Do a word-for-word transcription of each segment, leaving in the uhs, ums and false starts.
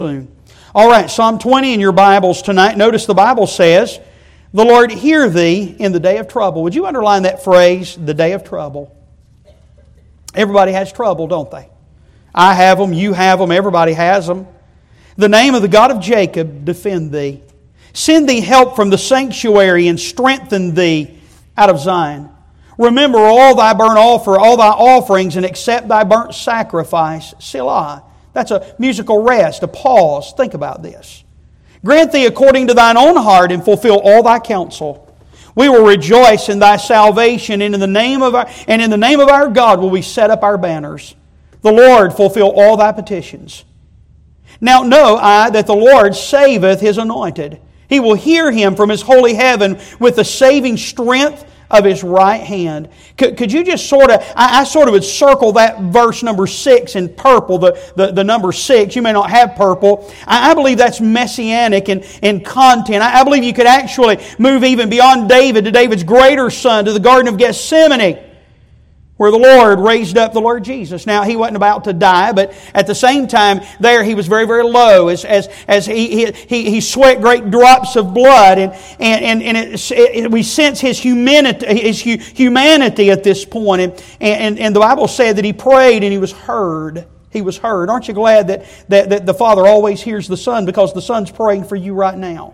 soon. All right, Psalm twenty in your Bibles tonight. Notice the Bible says, "The Lord hear thee in the day of trouble." Would you underline that phrase, the day of trouble? Everybody has trouble, don't they? I have them, you have them, everybody has them. "The name of the God of Jacob defend thee. Send thee help from the sanctuary and strengthen thee out of Zion. Remember all thy burnt offer, all thy offerings, and accept thy burnt sacrifice." Selah. That's a musical rest, a pause. Think about this. "Grant thee according to thine own heart, and fulfill all thy counsel. We will rejoice in thy salvation, and in the name of our, and in the name of our God will we set up our banners. The Lord fulfill all thy petitions. Now know I that the Lord saveth His anointed. He will hear him from His holy heaven with the saving strength of His right hand." Could, could you just sort of, I, I sort of would circle that verse number six in purple, the, the, the number six. You may not have purple. I, I believe that's messianic in, in content. I, I believe you could actually move even beyond David to David's greater son, to the Garden of Gethsemane, where the Lord raised up the Lord Jesus. Now, He wasn't about to die, but at the same time, there He was very, very low as as, as he, he, he sweat great drops of blood. And, and, and it, it, we sense His humanity, His humanity at this point. And, and, and the Bible said that He prayed and He was heard. He was heard. Aren't you glad that, that, that the Father always hears the Son, because the Son's praying for you right now?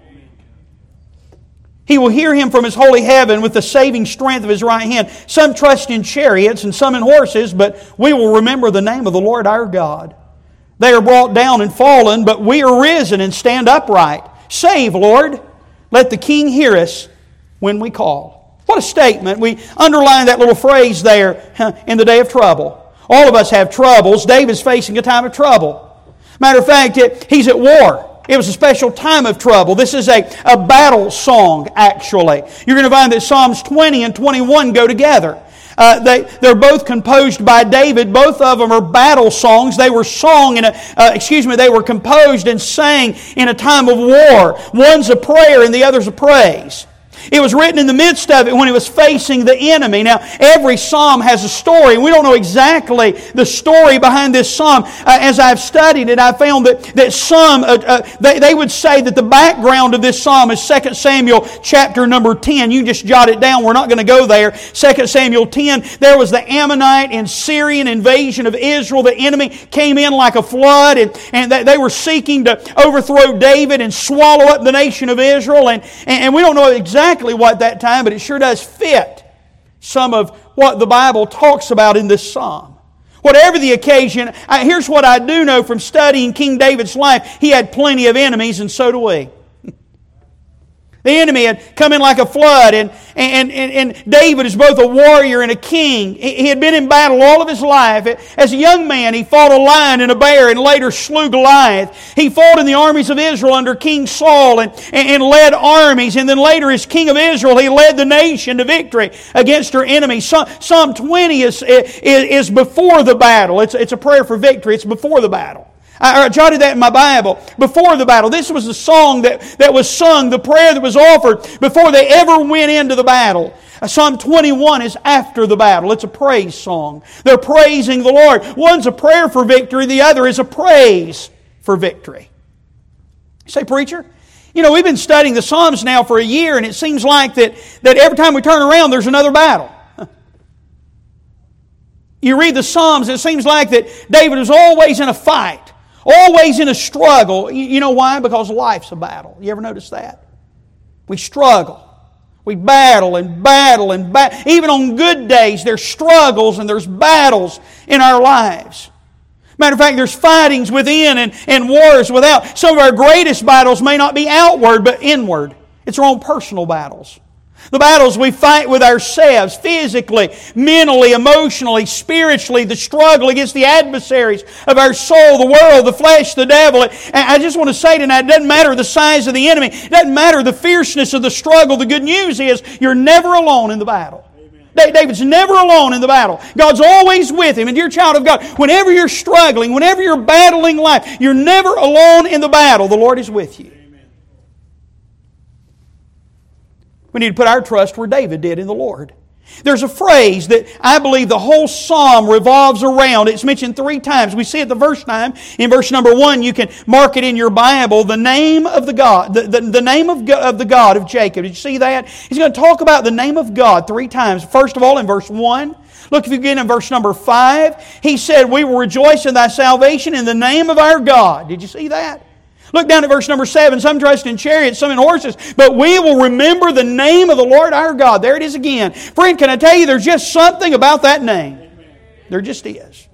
He will hear him from His holy heaven with the saving strength of His right hand. Some trust in chariots and some in horses, but we will remember the name of the Lord our God. They are brought down and fallen, but we are risen and stand upright. Save, Lord. Let the King hear us when we call. What a statement. We underline that little phrase there, in the day of trouble. All of us have troubles. David's facing a time of trouble. Matter of fact, he's at war. It was a special time of trouble. This is a, a battle song, actually. You're going to find that Psalms twenty and twenty-one go together. Uh, they, they're both composed by David. Both of them are battle songs. They were sung in a, uh, excuse me, they were composed and sang in a time of war. One's a prayer and the other's a praise. It was written in the midst of it when it was facing the enemy. Now, every psalm has a story, and we don't know exactly the story behind this psalm. Uh, as I've studied it, I found that, that some, uh, uh, they, they would say that the background of this psalm is Second Samuel chapter number ten. You just jot it down. We're not going to go there. Second Samuel ten, there was the Ammonite and Syrian invasion of Israel. The enemy came in like a flood, and, and they were seeking to overthrow David and swallow up the nation of Israel. And, and we don't know exactly what that time, but it sure does fit some of what the Bible talks about in this psalm. Whatever the occasion, I, here's what I do know from studying King David's life. He had plenty of enemies, and so do we. The enemy had come in like a flood, and, and, and, and David is both a warrior and a king. He had been in battle all of his life. As a young man, he fought a lion and a bear and later slew Goliath. He fought in the armies of Israel under King Saul and, and led armies. And then later, as king of Israel, he led the nation to victory against her enemies. Psalm twenty is, is, is before the battle. It's, it's a prayer for victory. It's before the battle. I jotted that in my Bible. Before the battle. This was the song that, that was sung, the prayer that was offered before they ever went into the battle. Psalm twenty-one is after the battle. It's a praise song. They're praising the Lord. One's a prayer for victory, the other is a praise for victory. You say, preacher, you know, we've been studying the Psalms now for a year, and it seems like that, that every time we turn around, there's another battle. You read the Psalms, it seems like that David was always in a fight. Always in a struggle. You know why? Because life's a battle. You ever notice that? We struggle. We battle and battle and battle. Even on good days, there's struggles and there's battles in our lives. Matter of fact, there's fightings within and, and wars without. Some of our greatest battles may not be outward, but inward. It's our own personal battles. The battles we fight with ourselves, physically, mentally, emotionally, spiritually, the struggle against the adversaries of our soul, the world, the flesh, the devil. And I just want to say tonight, it doesn't matter the size of the enemy, it doesn't matter the fierceness of the struggle. The good news is you're never alone in the battle. Amen. David's never alone in the battle. God's always with him. And dear child of God, whenever you're struggling, whenever you're battling life, you're never alone in the battle. The Lord is with you. We need to put our trust where David did in the Lord. There's a phrase that I believe the whole psalm revolves around. It's mentioned three times. We see it the first time in verse number one. You can mark it in your Bible. The name of the God, the, the, the name of, God, of the God of Jacob. Did you see that? He's going to talk about the name of God three times. First of all, in verse one. Look, if you begin in verse number five, He said, we will rejoice in Thy salvation in the name of our God. Did you see that? Look down at verse number seven. Some trust in chariots, some in horses, but we will remember the name of the Lord our God. There it is again. Friend, can I tell you, there's just something about that name. There just is.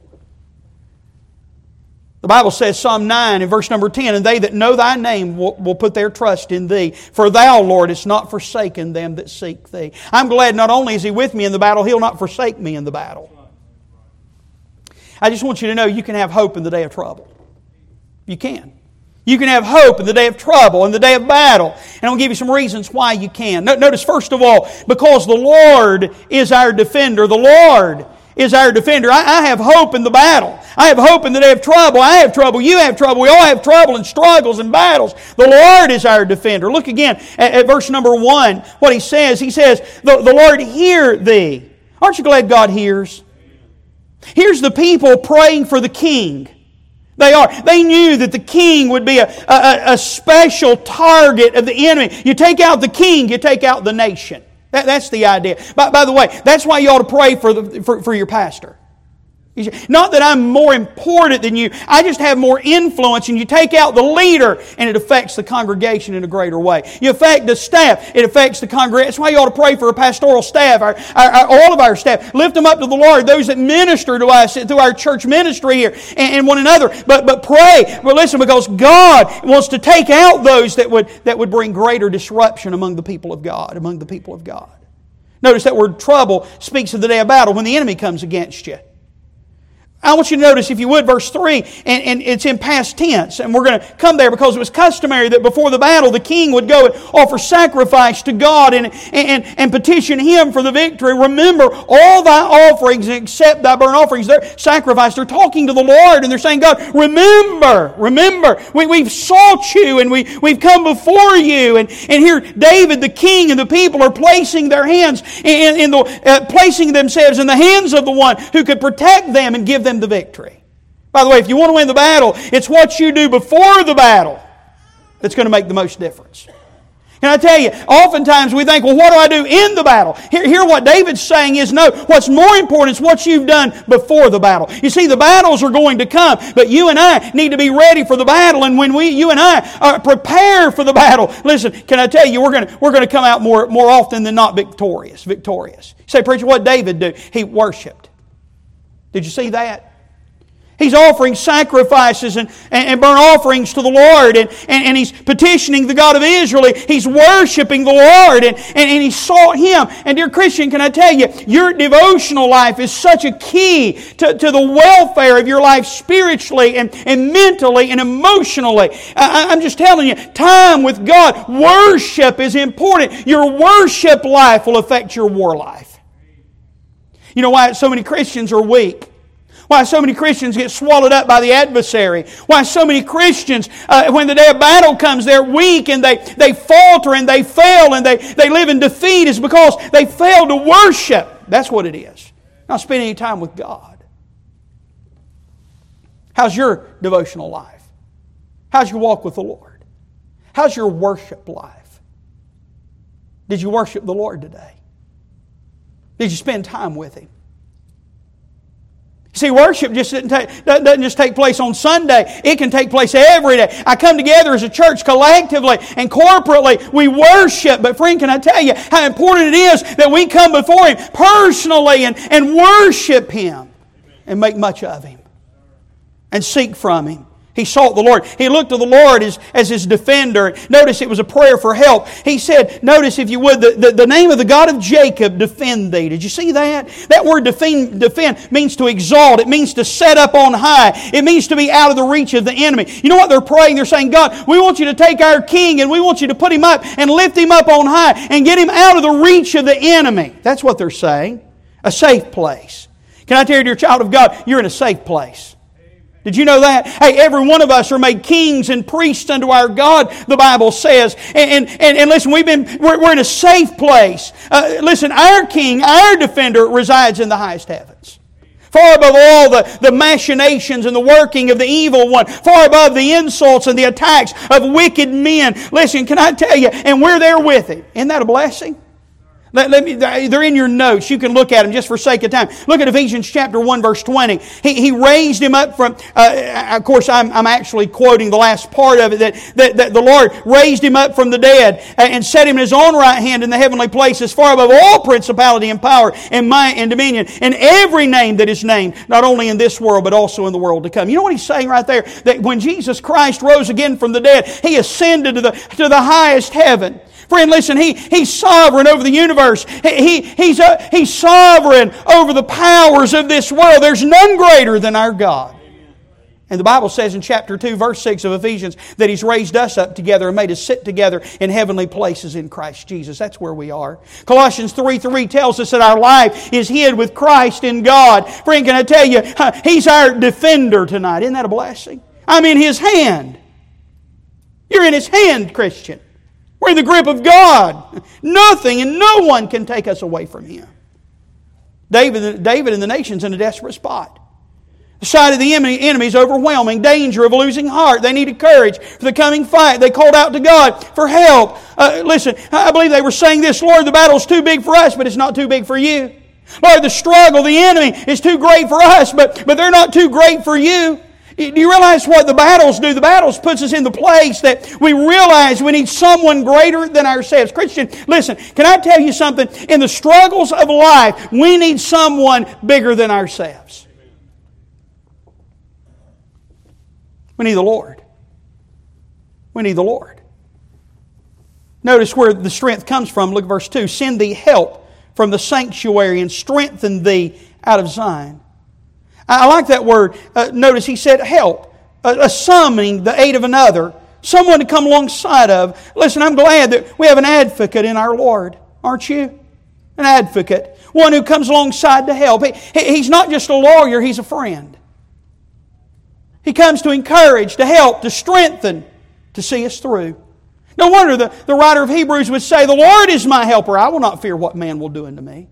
The Bible says, Psalm nine in verse number ten, and they that know Thy name will, will put their trust in Thee. For Thou, Lord, hast not forsaken them that seek Thee. I'm glad not only is He with me in the battle, He'll not forsake me in the battle. I just want you to know you can have hope in the day of trouble. You can. You can have hope in the day of trouble, in the day of battle. And I'll give you some reasons why you can. Notice, first of all, because the Lord is our defender. The Lord is our defender. I, I have hope in the battle. I have hope in the day of trouble. I have trouble. You have trouble. We all have trouble and struggles and battles. The Lord is our defender. Look again at, at verse number one, what He says. He says, the, the Lord hear thee. Aren't you glad God hears? Here's the people praying for the king. They are. They knew that the king would be a, a, a special target of the enemy. You take out the king, you take out the nation. That, that's the idea. By, by the way, that's why you ought to pray for, the, for, for your pastor. Not that I'm more important than you. I just have more influence, and you take out the leader and it affects the congregation in a greater way. You affect the staff, it affects the congregation. That's why you ought to pray for a pastoral staff, our, our, our, all of our staff. Lift them up to the Lord, those that minister to us through our church ministry here and, and one another. But but pray. Well, listen, because God wants to take out those that would, that would bring greater disruption among the people of God, among the people of God. Notice that word trouble speaks of the day of battle when the enemy comes against you. I want you to notice, if you would, verse three, and, and it's in past tense, and we're going to come there because it was customary that before the battle the king would go and offer sacrifice to God and, and, and petition Him for the victory. Remember all Thy offerings and accept Thy burnt offerings. They're sacrifice. They're talking to the Lord and they're saying, God, remember, remember, we, we've sought You and we, we've come before You. And, and here David, the king, and the people are placing their hands, in, in the, uh, placing themselves in the hands of the one who could protect them and give them the victory. By the way, if you want to win the battle, it's what you do before the battle that's going to make the most difference. Can I tell you, oftentimes we think, well, what do I do in the battle? Here, here what David's saying is, no, what's more important is what you've done before the battle. You see, the battles are going to come, but you and I need to be ready for the battle. And when we, you and I are prepared for the battle, listen, can I tell you, we're going to, we're going to come out more, more often than not victorious. Victorious. You say, preacher, what did David do? He worshiped. Did you see that? He's offering sacrifices and, and, and burnt offerings to the Lord, and, and, and he's petitioning the God of Israel. He's worshiping the Lord, and, and, and he sought Him. And dear Christian, can I tell you, your devotional life is such a key to, to the welfare of your life spiritually and, and mentally and emotionally. I, I'm just telling you, time with God, worship is important. Your worship life will affect your war life. You know why so many Christians are weak? Why so many Christians get swallowed up by the adversary? Why so many Christians, uh, when the day of battle comes, they're weak and they, they falter and they fail and they, they live in defeat is because they fail to worship. That's what it is. Not spend any time with God. How's your devotional life? How's your walk with the Lord? How's your worship life? Did you worship the Lord today? Did you spend time with Him? See, worship just didn't take, doesn't just take place on Sunday. It can take place every day. I come together as a church collectively and corporately. We worship. But friend, can I tell you how important it is that we come before Him personally and, and worship Him and make much of Him and seek from Him. He sought the Lord. He looked to the Lord as, as His defender. Notice it was a prayer for help. He said, notice if you would, the, the, the name of the God of Jacob defend thee. Did you see that? That word defend, defend means to exalt. It means to set up on high. It means to be out of the reach of the enemy. You know what they're praying? They're saying, God, we want You to take our king and we want You to put him up and lift him up on high and get him out of the reach of the enemy. That's what they're saying. A safe place. Can I tell you, dear child of God, you're in a safe place. Did you know that? Hey, every one of us are made kings and priests unto our God, the Bible says. And, and, and listen, we've been, we're, we're in a safe place. Uh, listen, our King, our defender resides in the highest heavens. Far above all the, the machinations and the working of the evil one. Far above the insults and the attacks of wicked men. Listen, can I tell you, and we're there with Him. Isn't that a blessing? Let, let me, they're in your notes. You can look at them just for sake of time. Look at Ephesians chapter one, verse twenty. He, he raised him up from, uh, of course, I'm, I'm actually quoting the last part of it, that, that, that the Lord raised him up from the dead and set him in His own right hand in the heavenly places, far above all principality and power and might and dominion, and every name that is named, not only in this world, but also in the world to come. You know what He's saying right there? That when Jesus Christ rose again from the dead, He ascended to the, to the highest heaven. Friend, listen, he, He's sovereign over the universe. He, he, he's, uh, he's sovereign over the powers of this world. There's none greater than our God. And the Bible says in chapter two, verse six of Ephesians, that He's raised us up together and made us sit together in heavenly places in Christ Jesus. That's where we are. Colossians three three tells us that our life is hid with Christ in God. Friend, can I tell you, He's our defender tonight. Isn't that a blessing? I'm in His hand. You're in His hand, Christian. We're in the grip of God. Nothing and no one can take us away from Him. David, David and the nation's in a desperate spot. The sight of the enemy is overwhelming. Danger of losing heart. They needed courage for the coming fight. They called out to God for help. Uh, listen, I believe they were saying this, Lord, the battle's too big for us, but it's not too big for You. Lord, the struggle, the enemy is too great for us, but, but they're not too great for You. Do you realize what the battles do? The battles puts us in the place that we realize we need someone greater than ourselves. Christian, listen, can I tell you something? In the struggles of life, we need someone bigger than ourselves. We need the Lord. We need the Lord. Notice where the strength comes from. Look at verse two. Send thee help from the sanctuary and strengthen thee out of Zion. I like that word. Uh, notice he said help. A, a summoning the aid of another. Someone to come alongside of. Listen, I'm glad that we have an advocate in our Lord. Aren't you? An advocate. One who comes alongside to help. He, he, he's not just a lawyer, He's a friend. He comes to encourage, to help, to strengthen, to see us through. No wonder the, the writer of Hebrews would say, the Lord is my helper. I will not fear what man will do unto me.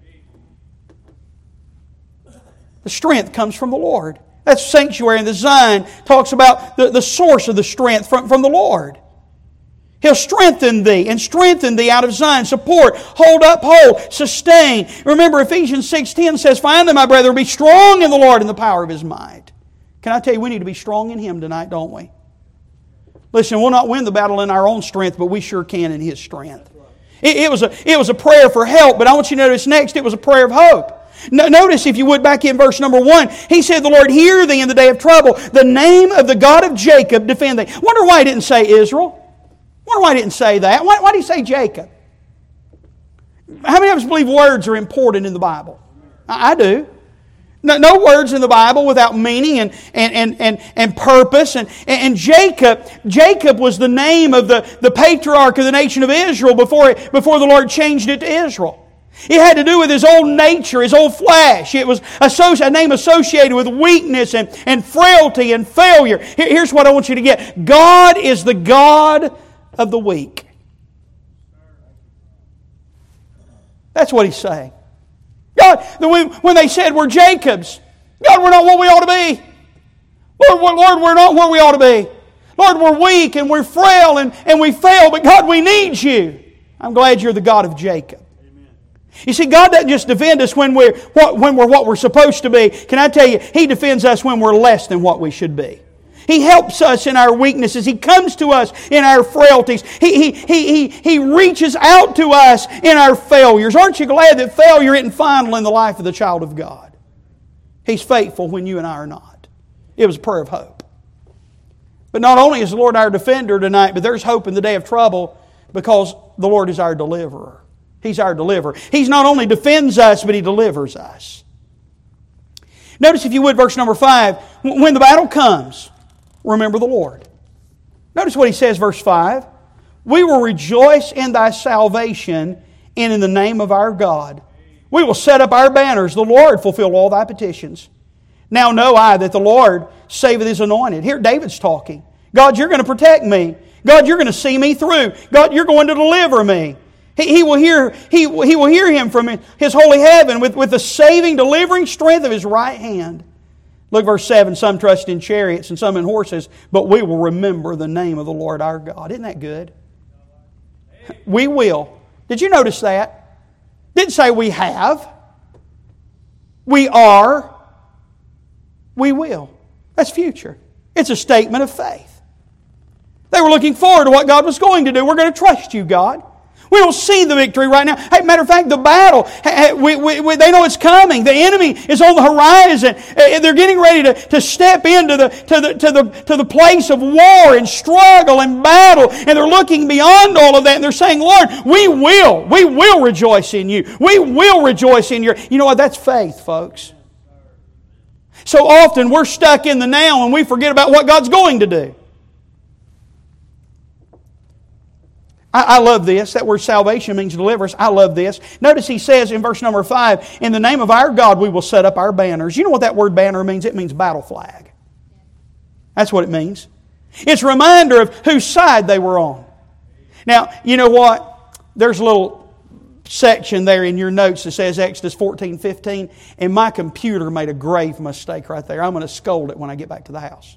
The strength comes from the Lord. That's sanctuary. And the Zion talks about the, the source of the strength from, from the Lord. He'll strengthen thee and strengthen thee out of Zion. Support, hold up, hold, sustain. Remember Ephesians six ten says, finally, my brethren, be strong in the Lord and the power of His might. Can I tell you, we need to be strong in Him tonight, don't we? Listen, we'll not win the battle in our own strength, but we sure can in His strength. It, it, was a, it was a prayer for help, but I want you to notice next, it was a prayer of hope. Notice, if you would, back in verse number one, he said, the Lord hear thee in the day of trouble. The name of the God of Jacob defend thee. Wonder why he didn't say Israel. Wonder why he didn't say that. Why, why did he say Jacob? How many of us believe words are important in the Bible? I, I do. No, no words in the Bible without meaning and, and, and, and, and purpose. And, and Jacob, Jacob was the name of the, the patriarch of the nation of Israel before, before the Lord changed it to Israel. It had to do with his old nature, his old flesh. It was a name associated with weakness and, and frailty and failure. Here's what I want you to get. God is the God of the weak. That's what He's saying. God, when they said we're Jacobs, God, we're not what we ought to be. Lord, Lord, we're not where we ought to be. Lord, we're weak and we're frail and, and we fail, but God, we need You. I'm glad You're the God of Jacob. You see, God doesn't just defend us when we're, what, when we're what we're supposed to be. Can I tell you, He defends us when we're less than what we should be. He helps us in our weaknesses. He comes to us in our frailties. He, he, he, he, he reaches out to us in our failures. Aren't you glad that failure isn't final in the life of the child of God? He's faithful when you and I are not. It was a prayer of hope. But not only is the Lord our defender tonight, but there's hope in the day of trouble because the Lord is our deliverer. He's our deliverer. He not only defends us, but He delivers us. Notice, if you would, verse number five. When the battle comes, remember the Lord. Notice what he says, verse five. We will rejoice in Thy salvation and in the name of our God. We will set up our banners. The Lord fulfill all Thy petitions. Now know I that the Lord saveth His anointed. Here David's talking. God, You're going to protect me. God, You're going to see me through. God, You're going to deliver me. He, he, will, hear, he, he will hear Him from His holy heaven with, with the saving, delivering strength of His right hand. Look verse seven, some trust in chariots and some in horses, but we will remember the name of the Lord our God. Isn't that good? We will. Did you notice that? Didn't say we have. We are. We will. That's future. It's a statement of faith. They were looking forward to what God was going to do. We're going to trust You, God. We don't see the victory right now. Hey, matter of fact, the battle, we, we, we, they know it's coming. The enemy is on the horizon. They're getting ready to, to step into the, to, the, to, the, to the place of war and struggle and battle. And they're looking beyond all of that. And they're saying, Lord, we will. We will rejoice in You. We will rejoice in Your... You know what? That's faith, folks. So often we're stuck in the now and we forget about what God's going to do. I love this. That word salvation means deliverance. I love this. Notice he says in verse number five, in the name of our God we will set up our banners. You know what that word banner means? It means battle flag. That's what it means. It's a reminder of whose side they were on. Now, you know what? There's a little section there in your notes that says Exodus fourteen fifteen, and my computer made a grave mistake right there. I'm going to scold it when I get back to the house.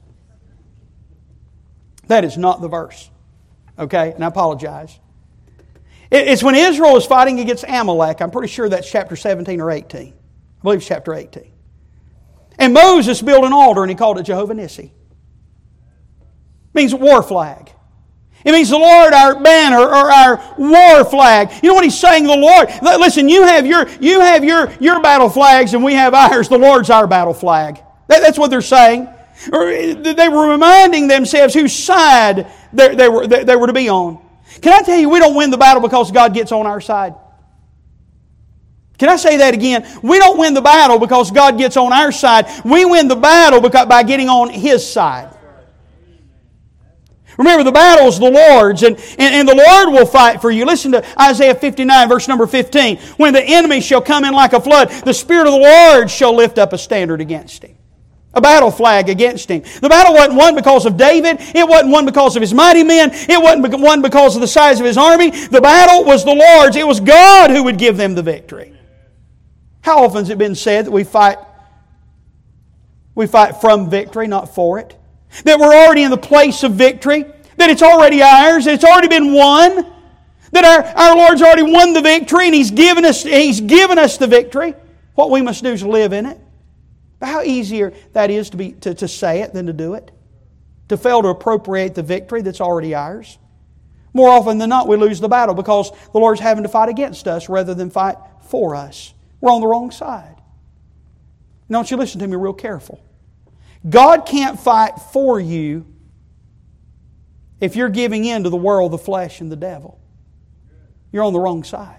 That is not the verse. Okay, and I apologize. It's when Israel was fighting against Amalek. I'm pretty sure that's chapter seventeen or eighteen. I believe it's chapter eighteen. And Moses built an altar and he called it Jehovah Nissi. It means war flag. It means the Lord our banner or our war flag. You know what he's saying? The Lord. Listen, you have your you have your, your battle flags and we have ours. The Lord's our battle flag. That, that's what they're saying. They were reminding themselves whose side they, they, were, they, they were to be on. Can I tell you, we don't win the battle because God gets on our side. Can I say that again? We don't win the battle because God gets on our side. We win the battle because, by getting on His side. Remember, the battle is the Lord's, and, and, and the Lord will fight for you. Listen to Isaiah fifty-nine, verse number fifteen. When the enemy shall come in like a flood, the Spirit of the Lord shall lift up a standard against him. A battle flag against him. The battle wasn't won because of David. It wasn't won because of his mighty men. It wasn't won because of the size of his army. The battle was the Lord's. It was God who would give them the victory. How often has it been said that we fight, we fight from victory, not for it? That we're already in the place of victory. That it's already ours. That it's already been won. That our, our Lord's already won the victory and He's given us, He's given us the victory. What we must do is live in it. How easier that is to be to, to say it than to do it. To fail to appropriate the victory that's already ours. More often than not, we lose the battle because the Lord's having to fight against us rather than fight for us. We're on the wrong side. Now, don't you listen to me real careful. God can't fight for you if you're giving in to the world, the flesh, and the devil. You're on the wrong side.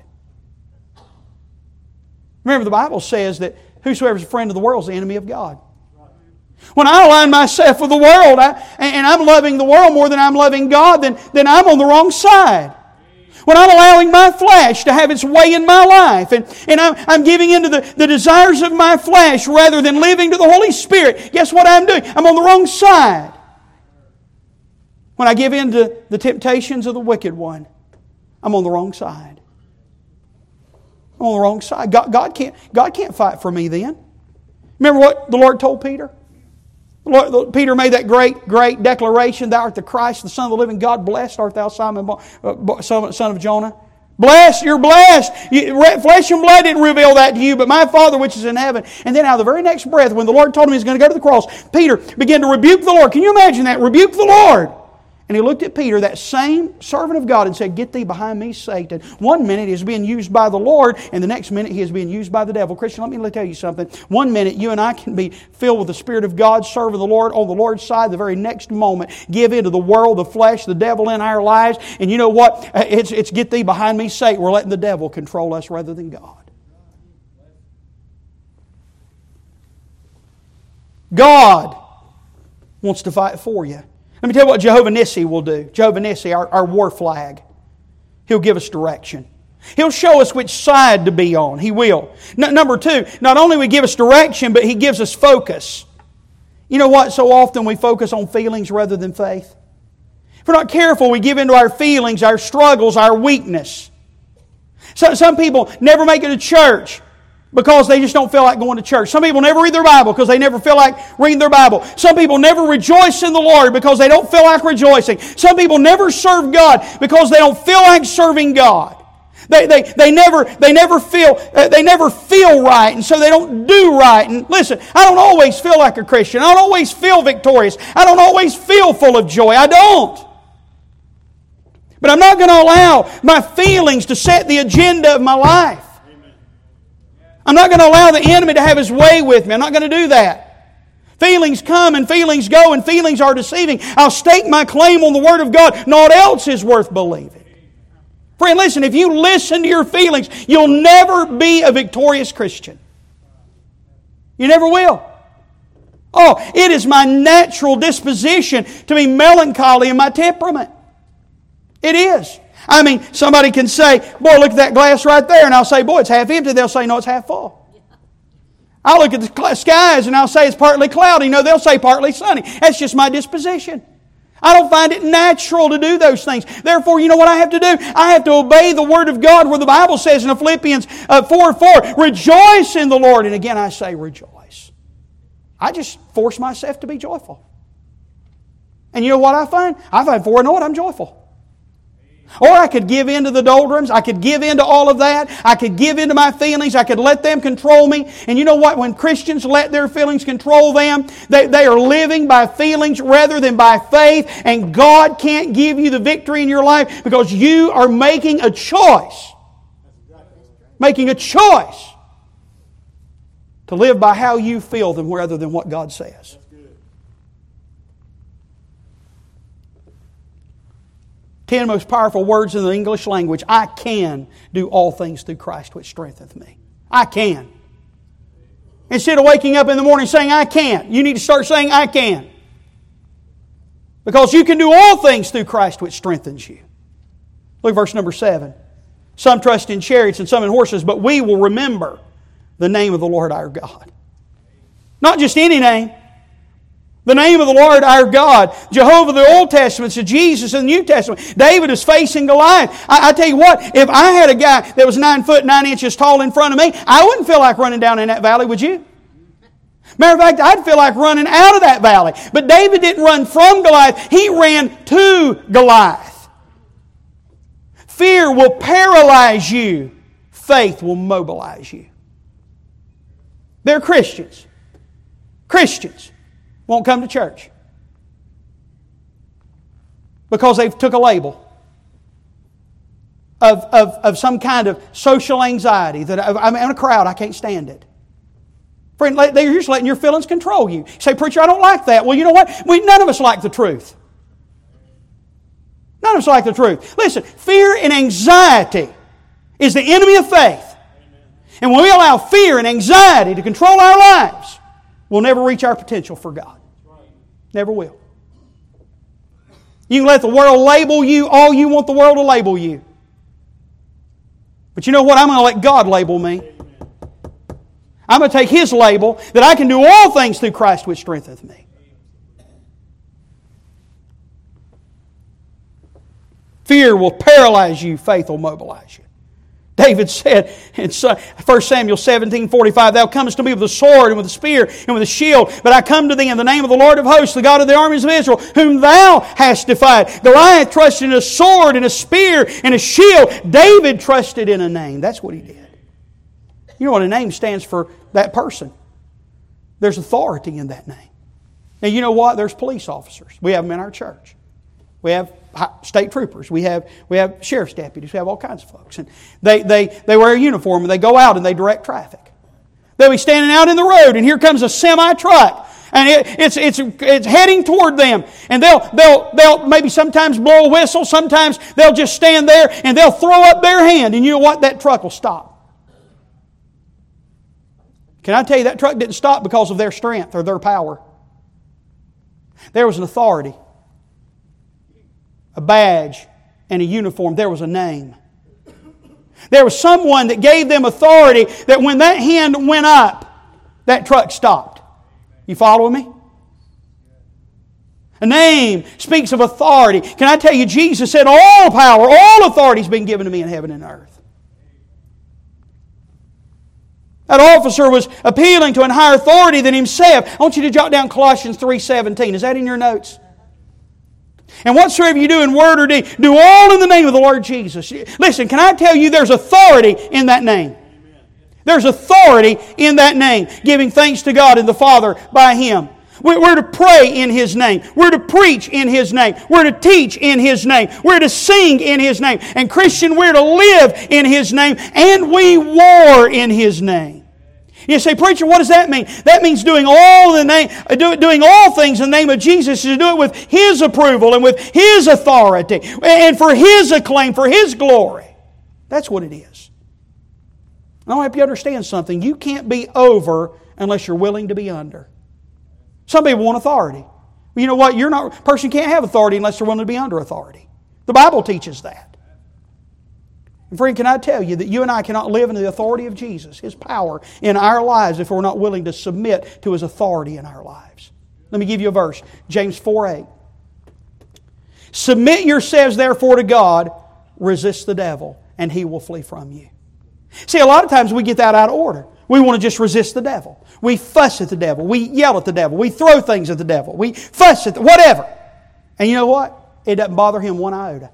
Remember, the Bible says that whosoever is a friend of the world is the enemy of God. When I align myself with the world I, and I'm loving the world more than I'm loving God, then, then I'm on the wrong side. When I'm allowing my flesh to have its way in my life and, and I'm, I'm giving into the, the desires of my flesh rather than living to the Holy Spirit, guess what I'm doing? I'm on the wrong side. When I give in to the temptations of the wicked one, I'm on the wrong side. I'm on the wrong side. God, God can't, God can't fight for me then. Remember what the Lord told Peter? The Lord, Peter made that great, great declaration, Thou art the Christ, the Son of the living God. Blessed art thou, Simon, son of Jonah. Blessed, you're blessed. You, flesh and blood didn't reveal that to you, but my Father which is in heaven. And then out of the very next breath, when the Lord told him he was going to go to the cross, Peter began to rebuke the Lord. Can you imagine that? Rebuke the Lord. And he looked at Peter, that same servant of God, and said, Get thee behind me, Satan. One minute he is being used by the Lord, and the next minute he is being used by the devil. Christian, let me tell you something. One minute you and I can be filled with the Spirit of God, serving the Lord on the Lord's side. The very next moment, give in to the world, the flesh, the devil in our lives. And you know what? It's, it's get thee behind me, Satan. We're letting the devil control us rather than God. God wants to fight for you. Let me tell you what Jehovah Nissi will do. Jehovah Nissi, our, our war flag. He'll give us direction. He'll show us which side to be on. He will. N- number two, not only will He give us direction, but He gives us focus. You know what? So often we focus on feelings rather than faith. If we're not careful, we give in to our feelings, our struggles, our weakness. So, some people never make it to church because they just don't feel like going to church. Some people never read their Bible because they never feel like reading their Bible. Some people never rejoice in the Lord because they don't feel like rejoicing. Some people never serve God because they don't feel like serving God. They, they, they, never, they, never feel, uh, they never feel right, and so they don't do right. And listen, I don't always feel like a Christian. I don't always feel victorious. I don't always feel full of joy. I don't. But I'm not going to allow my feelings to set the agenda of my life. I'm not going to allow the enemy to have his way with me. I'm not going to do that. Feelings come and feelings go, and feelings are deceiving. I'll stake my claim on the Word of God. Naught else is worth believing. Friend, listen, if you listen to your feelings, you'll never be a victorious Christian. You never will. Oh, it is my natural disposition to be melancholy in my temperament. It is. I mean, somebody can say, boy, look at that glass right there. And I'll say, boy, it's half empty. They'll say, no, it's half full. I'll look at the skies and I'll say it's partly cloudy. No, they'll say partly sunny. That's just my disposition. I don't find it natural to do those things. Therefore, you know what I have to do? I have to obey the Word of God where the Bible says in Philippians four four, rejoice in the Lord. And again, I say rejoice. I just force myself to be joyful. And you know what I find? I find before I know it, I'm joyful. Or I could give in to the doldrums. I could give in to all of that. I could give in to my feelings. I could let them control me. And you know what? When Christians let their feelings control them, they, they are living by feelings rather than by faith. And God can't give you the victory in your life because you are making a choice. Making a choice to live by how you feel them rather than what God says. Ten most powerful words in the English language. I can do all things through Christ which strengtheneth me. I can. Instead of waking up in the morning saying, I can't, you need to start saying, I can. Because you can do all things through Christ which strengthens you. Look at verse number seven. Some trust in chariots and some in horses, but we will remember the name of the Lord our God. Not just any name. The name of the Lord our God. Jehovah the Old Testament, so Jesus in the New Testament. David is facing Goliath. I, I tell you what, if I had a guy that was nine foot nine inches tall in front of me, I wouldn't feel like running down in that valley, would you? Matter of fact, I'd feel like running out of that valley. But David didn't run from Goliath. He ran to Goliath. Fear will paralyze you. Faith will mobilize you. They're Christians. Christians. Won't come to church because they've took a label of, of, of some kind of social anxiety that I'm in a crowd, I can't stand it. Friend, they're just letting your feelings control you. You say, preacher, I don't like that. Well, you know what? We, none of us like the truth. None of us like the truth. Listen, fear and anxiety is the enemy of faith. And when we allow fear and anxiety to control our lives, we'll never reach our potential for God. Never will. You can let the world label you all you want the world to label you. But you know what? I'm going to let God label me. I'm going to take His label that I can do all things through Christ which strengtheneth me. Fear will paralyze you. Faith will mobilize you. David said in First Samuel seventeen forty-five, Thou comest to me with a sword and with a spear and with a shield, but I come to thee in the name of the Lord of hosts, the God of the armies of Israel, whom thou hast defied. Goliath trusted in a sword and a spear and a shield. David trusted in a name. That's what he did. You know what a name stands for? That person. There's authority in that name. Now you know what? There's police officers. We have them in our church. We have state troopers. We have we have sheriff's deputies. We have all kinds of folks. And they, they, they wear a uniform and they go out and they direct traffic. They'll be standing out in the road and here comes a semi-truck. And it, it's it's it's heading toward them. And they'll they'll they'll maybe sometimes blow a whistle, sometimes they'll just stand there and they'll throw up their hand. And you know what? That truck will stop. Can I tell you that truck didn't stop because of their strength or their power? There was an authority, a badge, and a uniform. There was a name. There was someone that gave them authority that when that hand went up, that truck stopped. You following me? A name speaks of authority. Can I tell you, Jesus said, all power, all authority has been given to me in heaven and earth. That officer was appealing to a higher authority than himself. I want you to jot down Colossians three seventeen. Is that in your notes? And whatsoever you do in word or deed, do all in the name of the Lord Jesus. Listen, can I tell you there's authority in that name? There's authority in that name. Giving thanks to God and the Father by Him. We're to pray in His name. We're to preach in His name. We're to teach in His name. We're to sing in His name. And Christian, we're to live in His name. And we war in His name. You say, preacher, what does that mean? That means doing all the name, doing all things in the name of Jesus is to do it with His approval and with His authority and for His acclaim, for His glory. That's what it is. I want to help you understand something. You can't be over unless you're willing to be under. Some people want authority. Well, you know what? You're not, a person can't have authority unless they're willing to be under authority. The Bible teaches that. And friend, can I tell you that you and I cannot live in the authority of Jesus, His power in our lives, if we're not willing to submit to His authority in our lives. Let me give you a verse. James four eight. Submit yourselves therefore to God, resist the devil, and he will flee from you. See, a lot of times we get that out of order. We want to just resist the devil. We fuss at the devil. We yell at the devil. We throw things at the devil. We fuss at the, whatever. And you know what? It doesn't bother him one iota.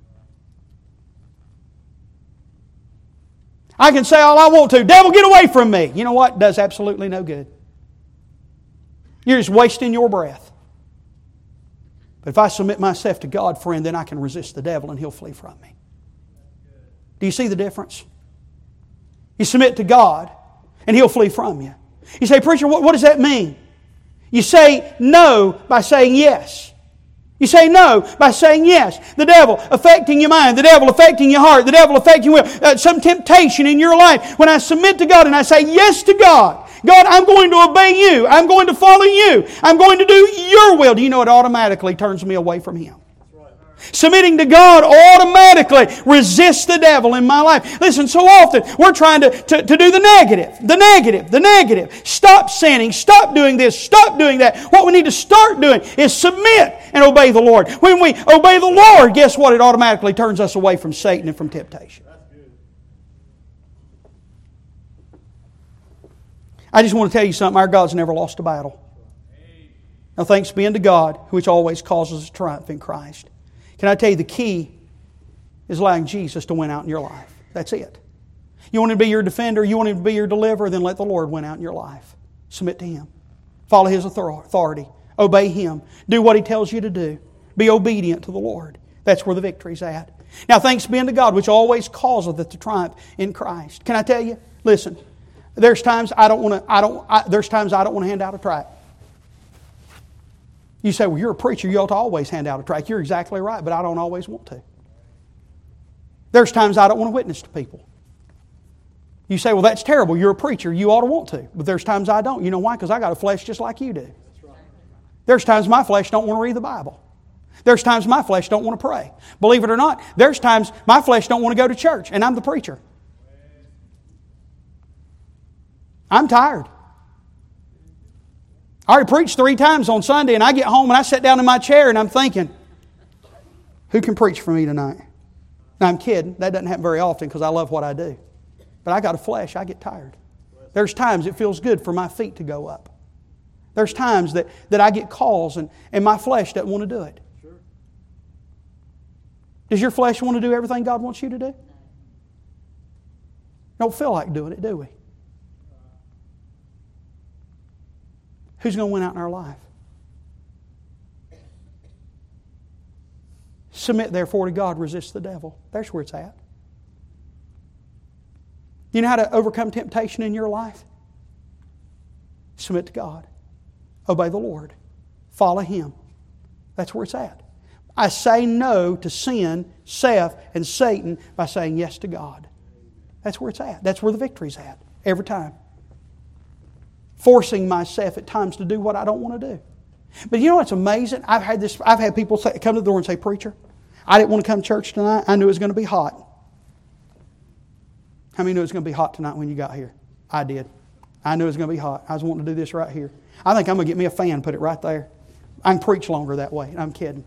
I can say all I want to. Devil, get away from me. You know what? It does absolutely no good. You're just wasting your breath. But if I submit myself to God, friend, then I can resist the devil and he'll flee from me. Do you see the difference? You submit to God and He'll flee from you. You say, preacher, what, what does that mean? You say no by saying yes. You say no by saying yes. The devil affecting your mind, the devil affecting your heart, the devil affecting your will, uh, some temptation in your life. When I submit to God and I say yes to God, God, I'm going to obey You. I'm going to follow You. I'm going to do Your will. Do you know it automatically turns me away from Him? Submitting to God automatically resists the devil in my life. Listen, so often we're trying to, to, to do the negative, the negative, the negative. Stop sinning, stop doing this, stop doing that. What we need to start doing is submit and obey the Lord. When we obey the Lord, guess what? It automatically turns us away from Satan and from temptation. I just want to tell you something. Our God's never lost a battle. Now thanks be unto God, which always causes us triumph in Christ. Can I tell you the key is allowing Jesus to win out in your life. That's it. You want Him to be your defender, you want Him to be your deliverer, then let the Lord win out in your life. Submit to Him. Follow His authority. Obey Him. Do what He tells you to do. Be obedient to the Lord. That's where the victory's at. Now thanks be unto God, which always causeth us to triumph in Christ. Can I tell you? Listen, there's times I don't want to. I don't. I, there's times I don't want to hand out a tract. You say, well, you're a preacher, you ought to always hand out a tract. You're exactly right, but I don't always want to. There's times I don't want to witness to people. You say, well, that's terrible. You're a preacher, you ought to want to. But there's times I don't. You know why? Because I got a flesh just like you do. There's times my flesh don't want to read the Bible. There's times my flesh don't want to pray. Believe it or not, there's times my flesh don't want to go to church, and I'm the preacher. I'm tired. I already preached three times on Sunday, and I get home and I sit down in my chair and I'm thinking, who can preach for me tonight? Now I'm kidding. That doesn't happen very often because I love what I do. But I got a flesh. I get tired. There's times it feels good for my feet to go up. There's times that, that I get calls and, and my flesh doesn't want to do it. Sure. Does your flesh want to do everything God wants you to do? Don't feel like doing it, do we? Who's going to win out in our life? Submit therefore to God, resist the devil. There's where it's at. You know how to overcome temptation in your life? Submit to God. Obey the Lord. Follow Him. That's where it's at. I say no to sin, self, and Satan by saying yes to God. That's where it's at. That's where the victory's at. Every time. Forcing myself at times to do what I don't want to do. But you know what's amazing? I've had this. I've had people say, come to the door and say, preacher, I didn't want to come to church tonight. I knew it was going to be hot. How many knew it was going to be hot tonight when you got here? I did. I knew it was going to be hot. I was wanting to do this right here. I think I'm going to get me a fan, put it right there. I can preach longer that way. I'm kidding.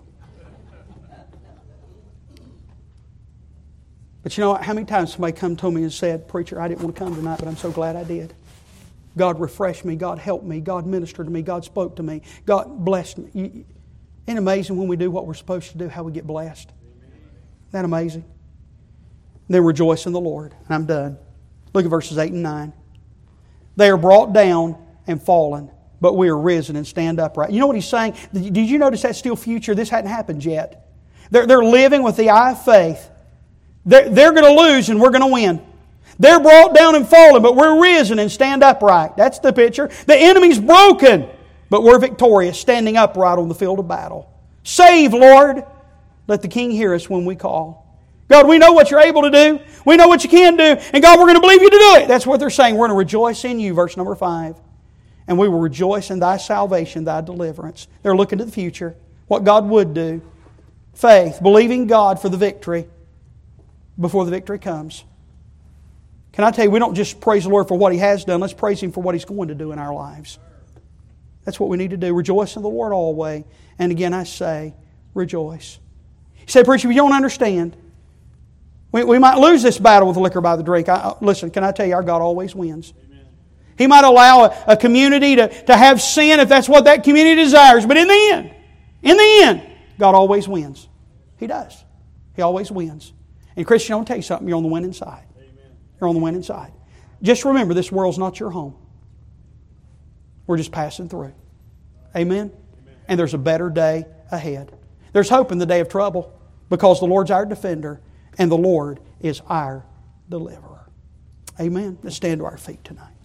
But you know what? How many times somebody come to me and said, "Preacher, I didn't want to come tonight, but I'm so glad I did. God refreshed me. God helped me. God ministered to me. God spoke to me. God blessed me." You, isn't it amazing when we do what we're supposed to do, how we get blessed? Isn't that amazing? Then rejoice in the Lord. And I'm done. Look at verses eight and nine. They are brought down and fallen, but we are risen and stand upright. You know what he's saying? Did you notice that's still future? This hadn't happened yet. They're, they're living with the eye of faith. They're, they're going to lose and we're going to win. They're brought down and fallen, but we're risen and stand upright. That's the picture. The enemy's broken, but we're victorious, standing upright on the field of battle. Save, Lord. Let the King hear us when we call. God, we know what you're able to do. We know what you can do. And God, we're going to believe you to do it. That's what they're saying. We're going to rejoice in you, verse number five. And we will rejoice in thy salvation, thy deliverance. They're looking to the future, what God would do. Faith, believing God for the victory before the victory comes. Can I tell you, we don't just praise the Lord for what He has done. Let's praise Him for what He's going to do in our lives. That's what we need to do. Rejoice in the Lord always. And again, I say, rejoice. You say, "Preacher, you don't understand. We, we might lose this battle with liquor by the drink." I, listen, can I tell you, our God always wins. Amen. He might allow a, a community to, to have sin if that's what that community desires. But in the end, in the end, God always wins. He does. He always wins. And Christian, I want to tell you something. You're on the winning side. You're on the winning side. Just remember, this world's not your home. We're just passing through. Amen? Amen? And there's a better day ahead. There's hope in the day of trouble because the Lord's our defender and the Lord is our deliverer. Amen? Let's stand to our feet tonight.